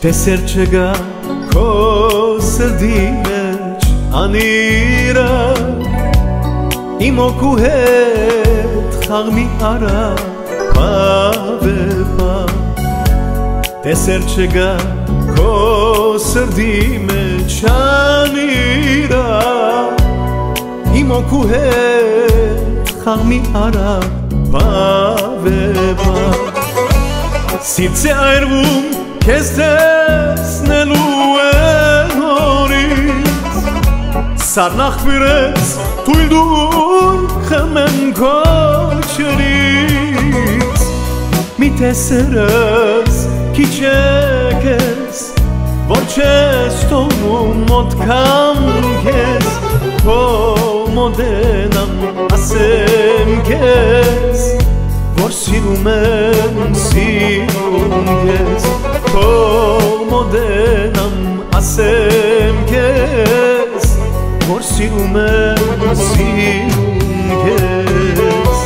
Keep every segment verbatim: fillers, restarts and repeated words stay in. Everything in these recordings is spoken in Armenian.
Տեսերչգա քո սրդի մեջ անիրա Իմ օգու հետ խաղմի արա պավեպա Տեսերչգա քո սրդի մեջ անիրա Իմ օգու հետ խաղմի արա պավեպա Սիրտ է այրվում Քեզ տեսնելու են նորից Սառնախվիրես թույլ դուր խմեմ քո ջրից Մի տեսերս քիչ է քեզ Որ չես թողնում մոտ կամ քեզ Քո մոդենամ ասեմ քեզ Որ սիրում եմ, սիրում քեզ Քո մոդենամ ասեմ քեզ Որ սիրում եմ, սիրում քեզ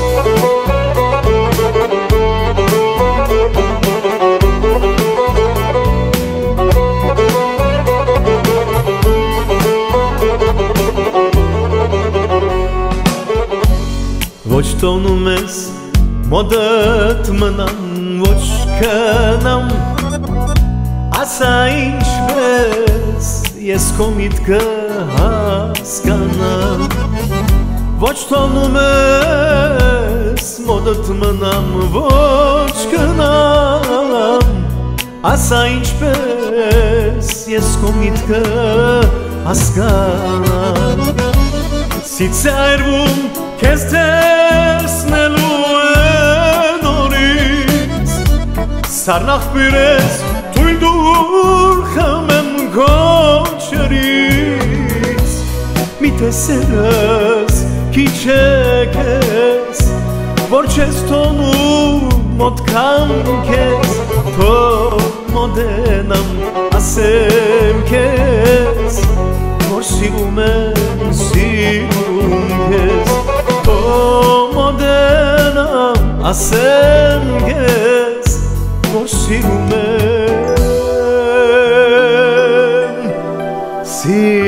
Ոչ տոնում ես Մոդդ մնամ, ոչ կնամ Ասա ինչպես ես քո միտքը հասկանամ Ոչ թողնում ես, մոդդ մնամ, ոչ կնամ Ասա ինչպես ես քո միտքը հասկանամ Սիրտ է այրվում քեզ տեսնելու Սառնախվիրես թույլ դուր խմեմ քո ջրից Մի տեսերս քիչ է քեզ Որ չես թողնում մոտ կամ քեզ Քո մոդենամ ասեմ քեզ Որ սիրում եմ, սիրում քեզ Քո մոդենամ ասեմ քեզ Որ սիրում եմ, սիրում